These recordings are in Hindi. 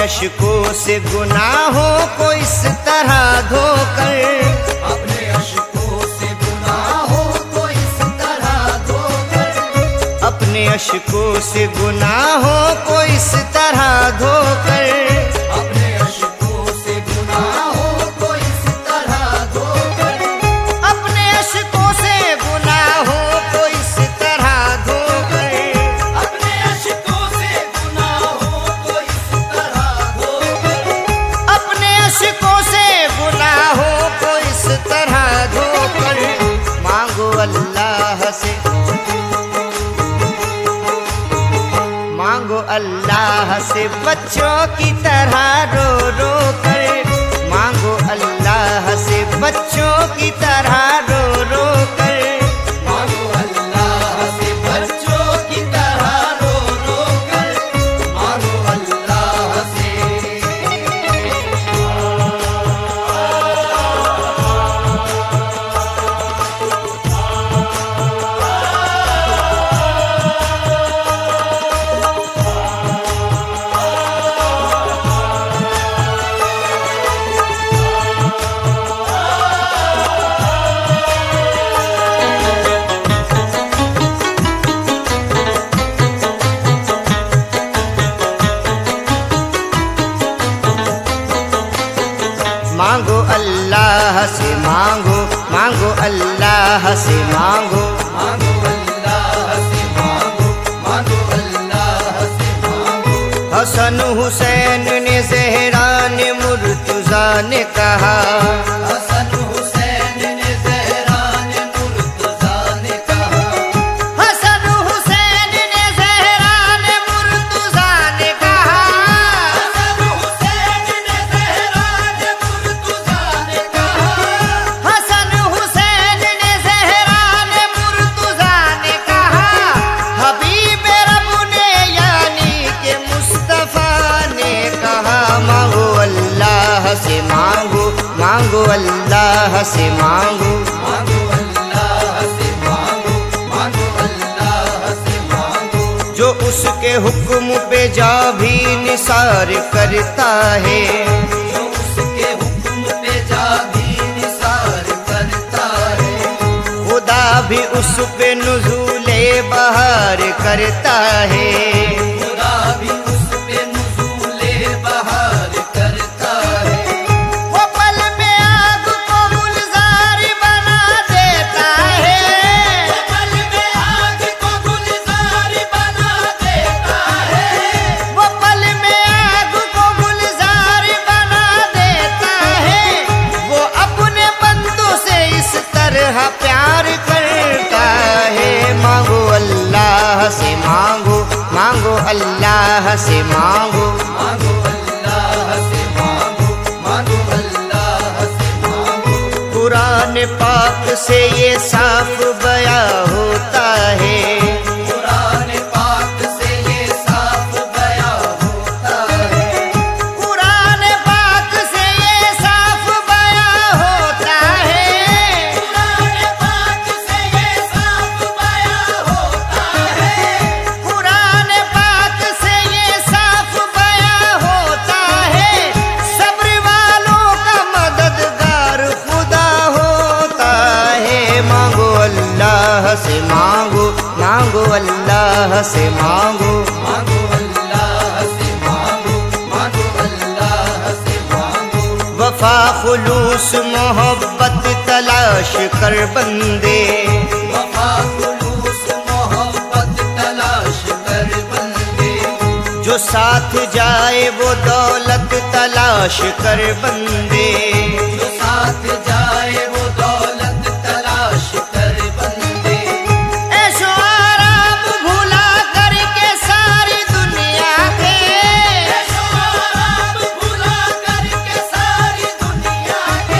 अशकों से गुनाहों को इस तरह धोकर, अपने अशकों से गुनाहों को इस तरह धोकर, अपने अशकों से गुनाहों को इस तरह धोकर, अपने अशकों से गुनाहों को इस तरह धोकर, अपने अशकों से गुनाहों को इस तरह धोकर, अपने अशकों से गुनाहों को इस तरह धोकर, अपने अशकों से गुनाहों को इस तरह धोकर, मांगो अल्लाह से, मांगो अल्लाह से बच्चों की तरह रो रो कर, मांगो अल्लाह से बच्चों की तरह रो रो कर, मांगो अल्लाह से बच्चों की तरह रो रो कर, मांगो अल्लाह से। मांगो अल्लाह से मांगो, मांगो अल्लाह से मांगो, मांगो अल्लाह से मांगो, मांगो अल्लाह से मांगो। हसन हुसैन ने ज़हरा ने मुर्तज़ा ने कहा, हसन हुसैन ने ज़हरा ने मुर्तज़ा ने कहा, हसन हुसैन ने ज़हरा ने मुर्तज़ा ने कहा, हसन हुसैन ने ज़हरा ने मुर्तज़ा ने कहा, हसन हुसैन ने ज़हरा ने मुर्तज़ा ने कहा, हबीब रब ने यानी के मुस्तफ़ा ने कहा, मांगो अल्लाह से मांगो, मांगो अल्लाह से मांगो, मांगो अल्लाह से मांगो, मांगो अल्लाह से मांगो। जो उसके हुक्म पे जा भी निसार करता है, जो उसके हुक्म पे जा भी निसार करता है, खुदा भी उस पे नुज़ूले बहार करता है, खुदा भी उस पे नुज़ूले बहार करता है। वो पल में आग को गुलजार बना देता है, वो पल में आग को गुलजार बना देता है, वो पल में आग को गुलजार बना देता है, वो अपने बंदों से इस तरह प्यार करता है, मांगो अल्लाह से मांगो, मांगो अल्लाह से मांगो, मांगो अल्लाह से मांगो, मांगो अल्लाह से मांगो। कुरान पाक से ये साफ बयां होता है, कुरान पाक से ये साफ बयां होता है, कुरान पाक से ये साफ बयां होता है, कुरान पाक से ये साफ बयां होता है, कुरान पाक से ये साफ बयां होता है, सब्र वालों का मददगार खुदा होता है, मांगो अल्लाह से मांगो, मांगो अल्लाह से मांगो, मांगो अल्लाह से मांगो, मांगो अल्लाह से मांगो। वफा खुलूस मोहब्बत तलाश कर बंदे, वफा खुलूस मोहब्बत तलाश कर बंदे, जो साथ जाए वो दौलत तलाश कर बंदे, जो साथ जाए वो दौलत तलाश कर बंदे। ऐशो आराम भुला करके सारी दुनिया के, ऐशो आराम भुला करके सारी दुनिया के,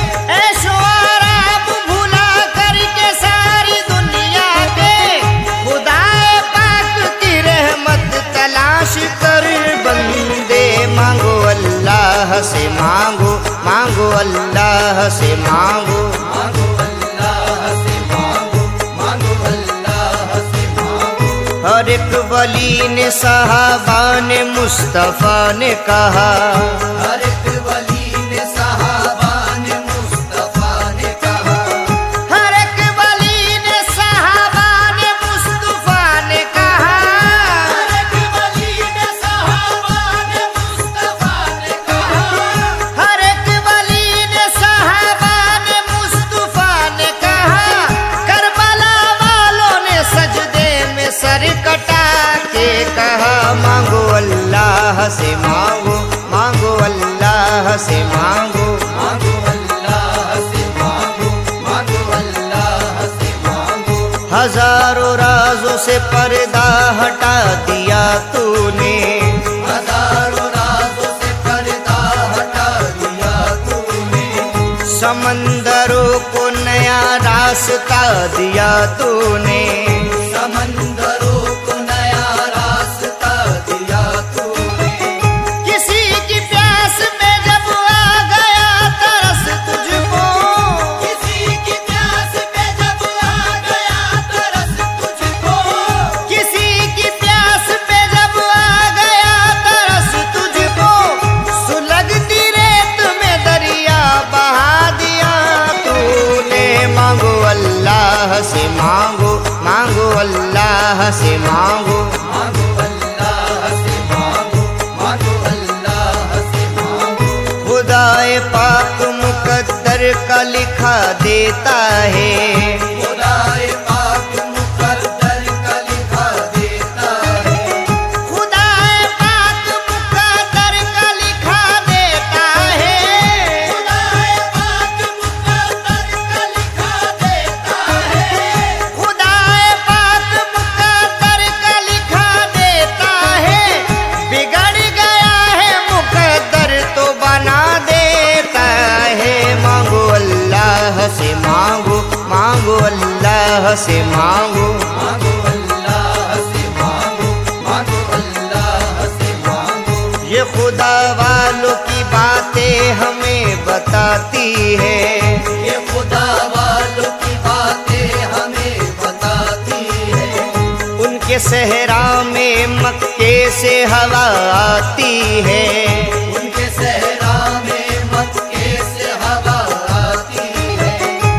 ऐशो आराम भुला करके सारी दुनिया के, खुदाए पाक की रहमत तलाश कर बंदे, मांगो अल्लाह से मांगो, मांगो अल्लाह से मांगो, मांगो अल्लाह से मांगो, मांगो अल्लाह से मांगो। हर एक वली ने सहाबा ने मुस्तफा ने कहा, हर एक वली ने सहाबा ने मुस्तफा ने कहा, हर एक वली ने सहाबा ने मुस्तफा ने कहा, हर एक वली ने सहाबा ने मुस्तफा ने कहा, हर एक वली ने सहाबा ने मुस्तफा ने कहा। करबला वालों ने सजदे में सर कटा के कहा, मांगो अल्लाह से मांगो, मांगो अल्लाह से मांगो। मांगो अल्लाह से मांगो, मांगो अल्लाह से मांगो। हजारों राजों से पर्दा हटा दिया तूने, हजारों राजों से पर्दा हटा दिया तूने, समंदरों को नया रास्ता दिया तूने, समंदरों को नया रास्ता दिया तूने। किसी की प्यास में जब आ गया तरस तुझको, किसी की प्यास में जब आ गया तरस तुझको, किसी की प्यास में जब आ गया तरस तुझको, सुलगती रेत में दरिया बहा दिया तूने। मांगो अल्लाह से मांगो, मांगो अल्लाह से मांगो। मांगो अल्लाह से मांगो, मांगो अल्लाह से मांगो। खुदाए पाक मुकद्दर का लिखा देता है, खुदाए पाक मुकद्दर का लिखा देता है, खुदाए पाक मुकद्दर का लिखा देता है, खुदाए पाक मुकद्दर का लिखा देता है, खुदाए पाक मुकद्दर का लिखा देता है। बिगड़ गया है मुकद्दर तो बना देता है। मांगो अल्लाह से मांगो, मांगो अल्लाह से मांगो। मांगो अल्लाह से मांगो, मांगो अल्लाह से मांगो। ये खुदा वालों की बातें हमें बताती है, ये खुदा वालों की बातें हमें बताती है, उनके सहरा में मक्के से हवा आती है, उनके सहरा में मक्के से हवा आती है।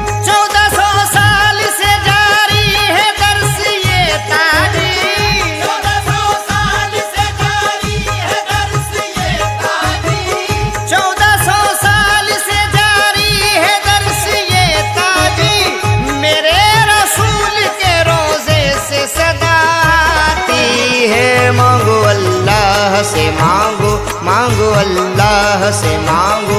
1400 साल से जारी है दर्स ये तारी, 1400 साल से जारी है दर्स ये तारी, 1400 साल से जारी है दर्स ये ताजी। मेरे रसूल के रोजे से सदा आती है। मांगो अल्लाह से मांगो, मांगो अल्लाह से मांगो।